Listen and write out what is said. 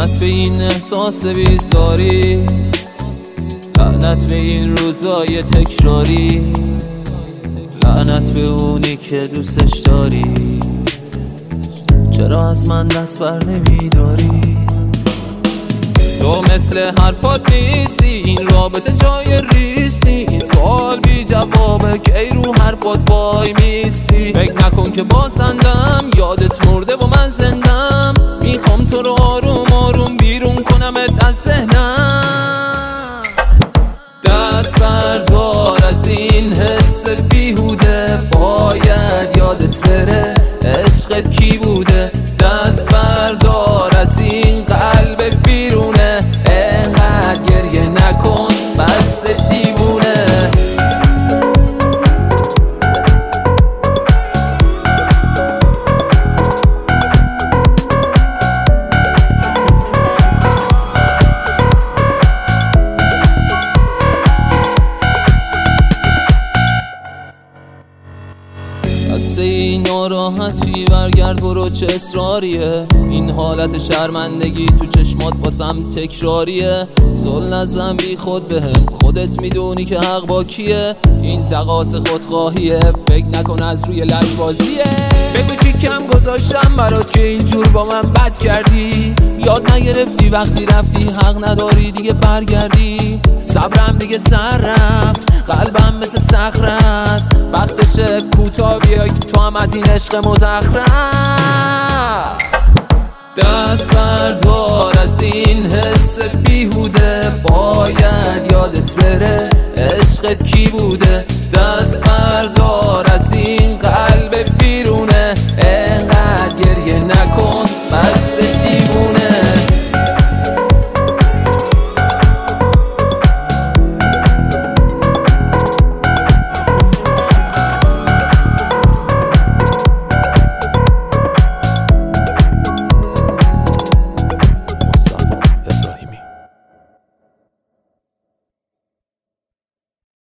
لعنت به این احساس بیزاری، لعنت به این روزای تکراری، لعنت به اونی که دوستش داری. چرا از من دست بر نمیداری؟ تو مثل حرفات نیستی، این رابطه جای ریسی، این سوال بی جوابه که ای رو حرفات وای میستی. فکر نکن که بازندم، یادت مرده و من زندم، میخوام تو رو آروم آروم بیرون کنمت از ذهنم. دست بردار از این حس بیهوده، باید یادت بره عشقت کی بوده. دست بردار از این قلب بیرونه، انقدر گریه نکن بس دیوونه. قصه این ناراحتی برگرد برو، چه اصراریه این حالت شرمندگی تو چشمات واسم تکراریه. ظلم نزن بی خود بهم، خودت میدونی که حق با کیه. این تقاص خودخواهیه، فکر نکن از روی لجبازیه. بگو چی کم گذاشتم برات که اینجور با من بد کردی. یاد نگرفتی وقتی رفتی حق نداری دیگه برگردی. صبرم دیگه سر رفت، قلبم مثل صخره است، وقتشه کوتاه بیای تو هم از این عشق مزخرف. دست بردار از این حس بیهوده، باید یادت بره عشقت کی بوده. دست بردار از این قلب بیرونه،